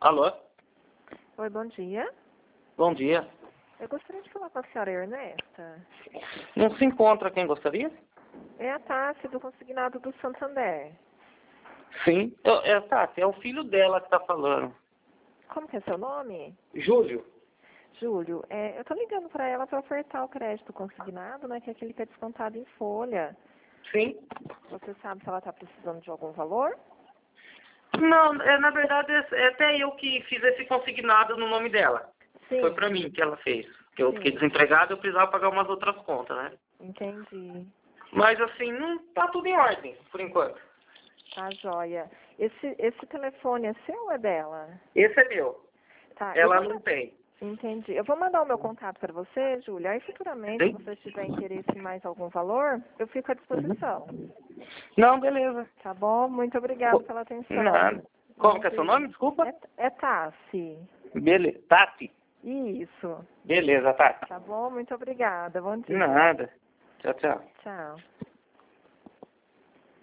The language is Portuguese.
Alô? Oi, bom dia. Bom dia. Eu gostaria de falar com a senhora Ernesta. Não se encontra quem gostaria? É a Tassi do Consignado do Santander. Sim. Tati, é o filho dela que tá falando. Como que é seu nome? Júlio? Júlio. Eu tô ligando para ela para ofertar o crédito consignado, né? Que é aquele que é descontado em folha. Sim. Você sabe se ela está precisando de algum valor? Não, na verdade é até eu que fiz esse consignado no nome dela. Sim. Foi pra mim que ela fez. Que eu Sim. fiquei desempregado, eu precisava pagar umas outras contas, né? Entendi. Mas assim, não tá tudo em ordem, por enquanto. Tá, joia. Esse telefone é seu ou é dela? Esse é meu. Tá, Ela não tem. Entendi. Eu vou mandar o meu contato para você, Júlia. Aí, futuramente, se Sim? você tiver interesse em mais algum valor, eu fico à disposição. Não, beleza. Tá bom? Muito obrigada pela atenção. Nada. Como que é seu nome? Desculpa. É Tassi. Beleza. Tati. Isso. Beleza, Tati. Tá bom? Muito obrigada. Bom dia. Nada. Tchau, tchau. Tchau.